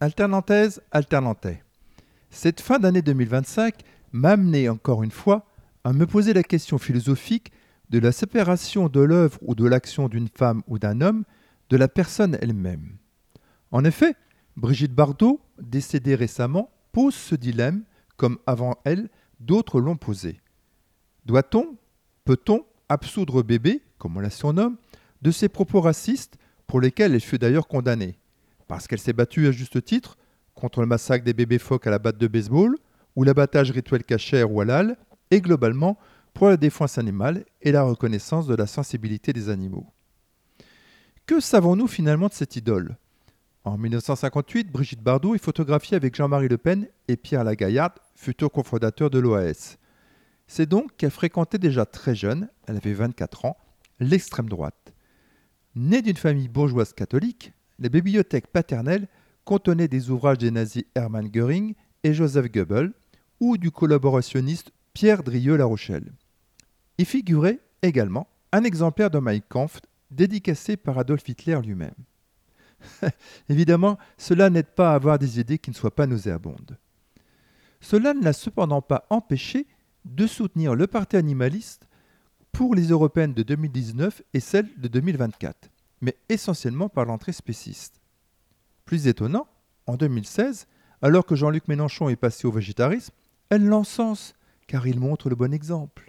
Alternantaise, alternantais. Cette fin d'année 2025 m'a amené encore une fois à me poser la question philosophique de la séparation de l'œuvre ou de l'action d'une femme ou d'un homme de la personne elle-même. En effet, Brigitte Bardot, décédée récemment, pose ce dilemme comme avant elle, d'autres l'ont posé. Doit-on, peut-on absoudre bébé, comme on la surnomme, de ses propos racistes pour lesquels elle fut d'ailleurs condamnée, parce qu'elle s'est battue à juste titre contre le massacre des bébés phoques à la batte de baseball ou l'abattage rituel kasher ou halal, et globalement pour la défense animale et la reconnaissance de la sensibilité des animaux. Que savons-nous finalement de cette idole ? En 1958, Brigitte Bardot est photographiée avec Jean-Marie Le Pen et Pierre Lagaillarde, futurs cofondateurs de l'OAS. C'est donc qu'elle fréquentait déjà très jeune, elle avait 24 ans, l'extrême droite. Née d'une famille bourgeoise catholique, les bibliothèques paternelles contenaient des ouvrages des nazis Hermann Göring et Joseph Goebbels ou du collaborationniste Pierre Drieux-La Rochelle. Y figurait également un exemplaire de Mein Kampf dédicacé par Adolf Hitler lui-même. Évidemment, cela n'aide pas à avoir des idées qui ne soient pas nauséabondes. Cela ne l'a cependant pas empêché de soutenir le parti animaliste pour les européennes de 2019 et celles de 2024, mais essentiellement par l'entrée spéciste. Plus étonnant, en 2016, alors que Jean-Luc Mélenchon est passé au végétarisme, elle l'encense, car il montre le bon exemple.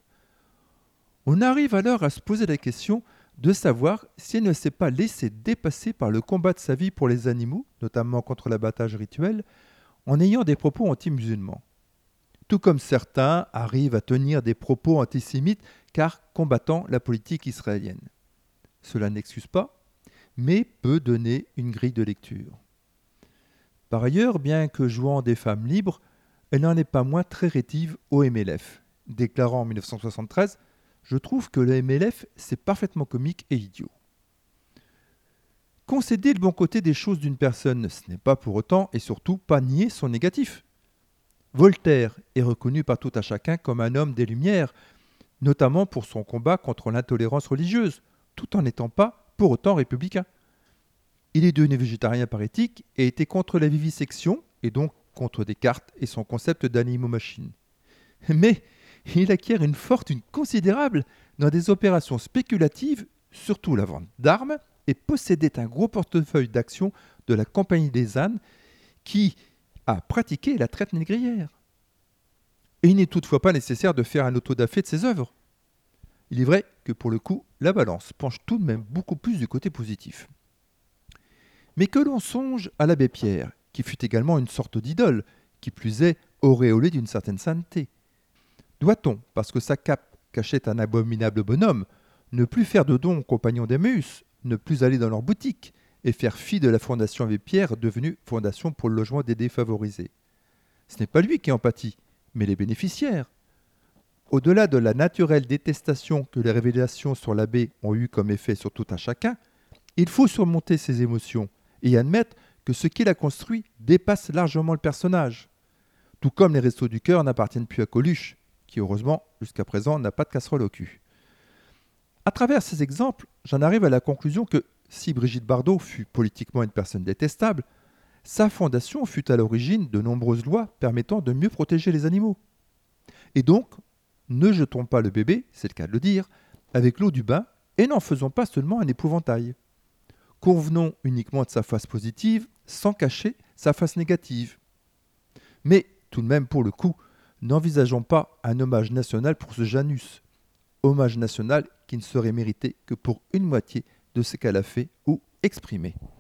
On arrive alors à se poser la question de savoir si elle ne s'est pas laissée dépasser par le combat de sa vie pour les animaux, notamment contre l'abattage rituel, en ayant des propos anti-musulmans. Tout comme certains arrivent à tenir des propos antisémites car combattant la politique israélienne. Cela n'excuse pas, mais peut donner une grille de lecture. Par ailleurs, bien que jouant des femmes libres, elle n'en est pas moins très rétive au MLF, déclarant en 1973 « Je trouve que le MLF, c'est parfaitement comique et idiot ». Concéder le bon côté des choses d'une personne, ce n'est pas pour autant et surtout pas nier son négatif. Voltaire est reconnu par tout à chacun comme un homme des Lumières, notamment pour son combat contre l'intolérance religieuse, tout en n'étant pas pour autant républicain. Il est devenu végétarien par éthique et était contre la vivisection, et donc contre Descartes et son concept d'animo-machine. Mais il acquiert une fortune considérable dans des opérations spéculatives, surtout la vente d'armes, et possédait un gros portefeuille d'actions de la Compagnie des ânes qui a pratiqué la traite négrière. Et il n'est toutefois pas nécessaire de faire un autodafé de ses œuvres. Il est vrai que pour le coup, la balance penche tout de même beaucoup plus du côté positif. Mais que l'on songe à l'abbé Pierre, qui fut également une sorte d'idole, qui plus est auréolée d'une certaine sainteté. Doit-on, parce que sa cape cachait un abominable bonhomme, ne plus faire de dons aux compagnons d'Emmaüs, ne plus aller dans leur boutique, et faire fi de la Fondation Abbé Pierre, devenue Fondation pour le logement des défavorisés? Ce n'est pas lui qui en pâtit, mais les bénéficiaires. Au-delà de la naturelle détestation que les révélations sur l'abbé ont eu comme effet sur tout un chacun, il faut surmonter ces émotions et admettre que ce qu'il a construit dépasse largement le personnage. Tout comme les Restos du Cœur n'appartiennent plus à Coluche, qui heureusement, jusqu'à présent, n'a pas de casserole au cul. À travers ces exemples, j'en arrive à la conclusion que si Brigitte Bardot fut politiquement une personne détestable, sa fondation fut à l'origine de nombreuses lois permettant de mieux protéger les animaux. Et donc, ne jetons pas le bébé, c'est le cas de le dire, avec l'eau du bain et n'en faisons pas seulement un épouvantail. Convenons uniquement de sa face positive, sans cacher sa face négative. Mais, tout de même pour le coup, n'envisageons pas un hommage national pour ce Janus. Hommage national qui ne serait mérité que pour une moitié de ce qu'elle a fait ou exprimé.